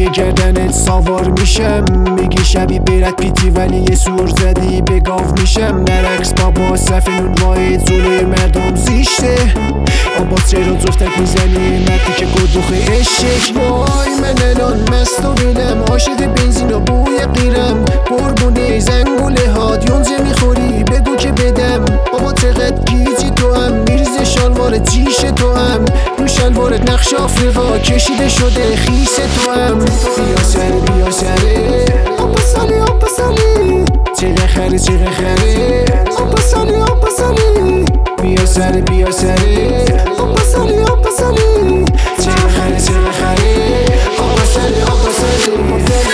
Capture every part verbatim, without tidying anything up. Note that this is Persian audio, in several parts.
روی گردنت سوار میشم، میگی شبیه برد پیتی ولی یه سور زدی به گاو میشم. نرقص بابا صف نون واید جلوی مردم زیشته، آباز چرا جفتک میزنی مردی که گدوخ عشق. وای من الان مست و بیلم، عاشق بنزین و بوی قیرم، قربونه زنگوله هات یونزه میخوری بگو که بدم. بابا چقدر گیجی تو هم، میریز شالوار جیش تو هم، رو شلوارت نقش آفریقا کشیده شده خیس تو هم. بیا سر بیا سره آبا سالی آبا سالی، چقه خره چقه خره آبا سالی آبا سالی. بیا سر بیا سره آبا سالی آبا سالی، چقه خره چقه خره آبا سالی آبا سالی.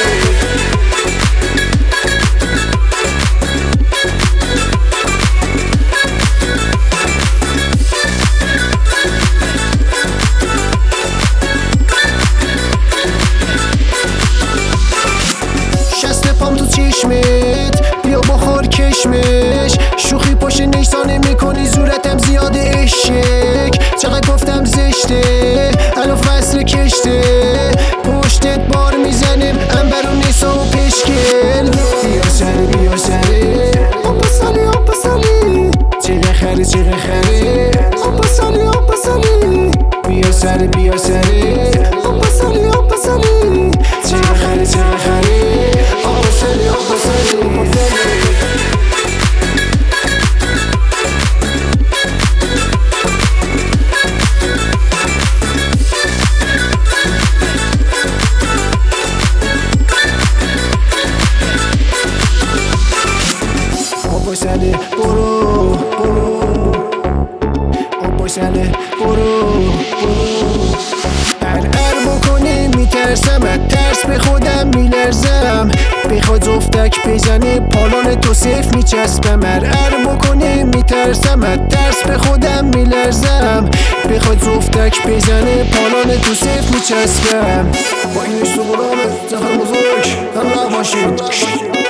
چشمت بیا بخور کشمش، شوخی پاش نیسانه میکنی زورتم زیاد اشک. چقدر گفتم زشته الان فصل کشته، پشتت بار میزنم انبر و نیسا و پشکل. بیا سر بیا سره آبا سالی آبا سالی، چقه خره چقه خره آبا سالی آبا سالی. بیا سر بیا سره آبا سالی آبا سالی، چقه خره چقه خره آبا سالی آبا سالی. آبا سالی برو برو آبا سالی برو برو. ار ار بکنه میترسم، از ترس به خودم میلرزم، بخواد جفتک بزنه پالان تو صف میچسبم. ار ار بکنه میترسم، از ترس به خودم میلرزم، بخواد جفتک بزنه پالان تو صف میچسبم. با این اشتغلامه زفر بزرگ هم نباشید.